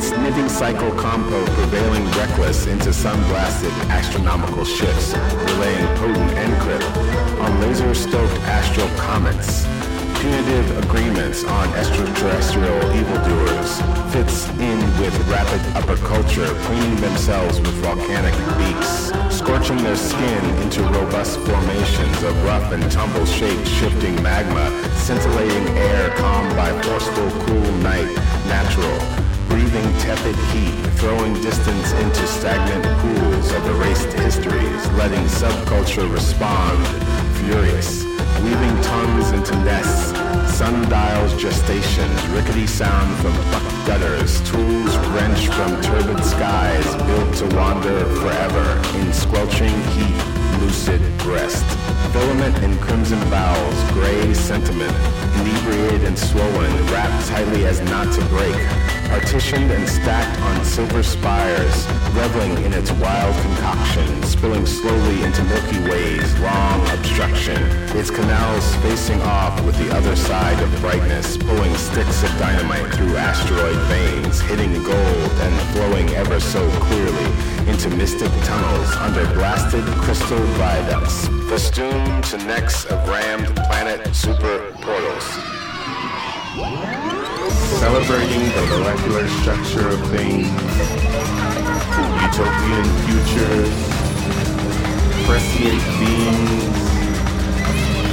its knitting cycle compo prevailing reckless into sun-blasted astronomical shifts, relaying potent encrypt on laser-stoked astral comets. Punitive agreements on extraterrestrial evildoers fits in with rapid upper culture, preening themselves with volcanic beaks, scorching their skin into robust formations of rough and tumble-shaped shifting magma, scintillating air calmed by forceful cool night, natural, breathing tepid heat, throwing distance into stagnant pools of erased histories, letting subculture respond, furious, weaving tongues into nests, sundials gestations, rickety sound from buck gutters, tools wrenched from turbid skies, built to wander forever in squelching heat, lucid rest. Filament in crimson bowels, gray sentiment, inebriated and swollen, wrapped tightly as not to break, partitioned and stacked on silver spires, reveling in its wild concoction, spilling slowly into Milky Way's long obstruction, its canals facing off with the other side of brightness, pulling sticks of dynamite through asteroid veins, hitting gold and flowing ever so clearly into mystic tunnels under blasted crystal viaducts, festooned to necks of rammed planet super portals. Celebrating the molecular structure of things, utopian futures, prescient beings,